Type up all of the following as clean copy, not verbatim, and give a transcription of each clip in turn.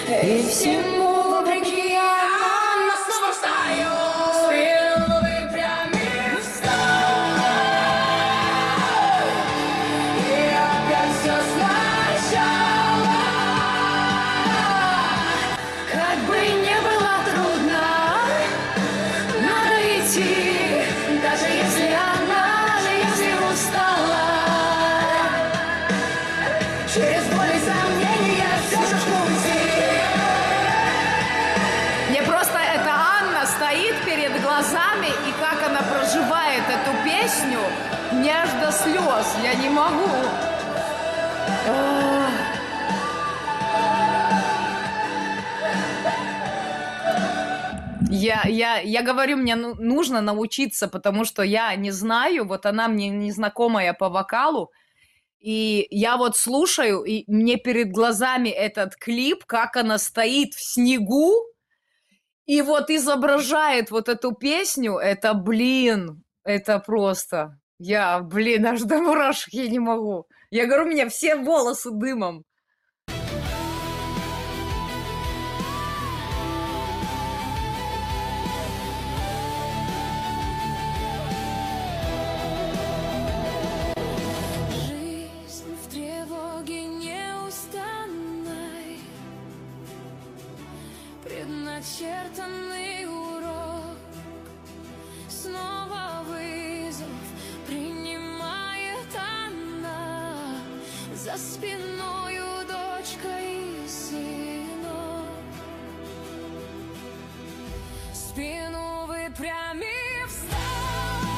И всему вопреки я снова встаю, спину выпрямив, встаю, и опять все сначала. Как бы не было трудно, надо идти, даже если устала. Через боль и сомнения все же в пути. Мне просто эта Анна стоит перед глазами, и как она проживает эту песню, мне аж до слез, я не могу. Я говорю, мне нужно научиться, потому что я не знаю, вот она мне незнакомая по вокалу, и я вот слушаю, и мне перед глазами этот клип, как она стоит в снегу, и вот изображает вот эту песню, это, блин, это просто, аж до мурашек я не могу. Я говорю, у меня все волосы дымом. Предначертанный урок, снова вызов принимает она, за спиною дочка и сынок, спину выпрямив, встал,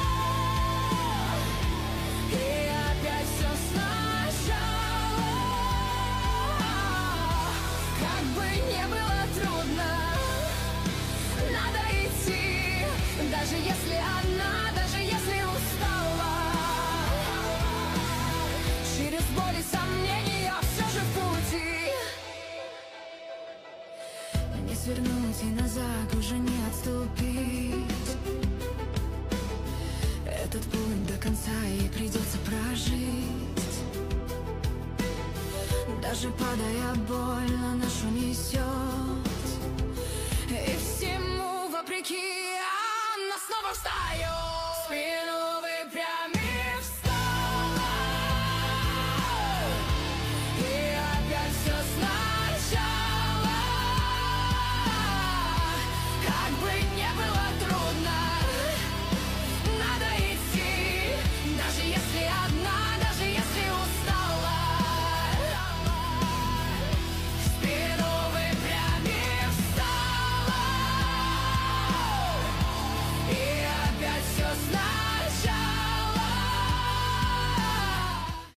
и опять все сначала. Как бы не было трудно, надо идти, даже если устала. Через боль и сомнения все же в пути. Не свернуть и назад уже не отступить. Этот путь до конца ей придется прожить. Даже падая, больно нашу несет.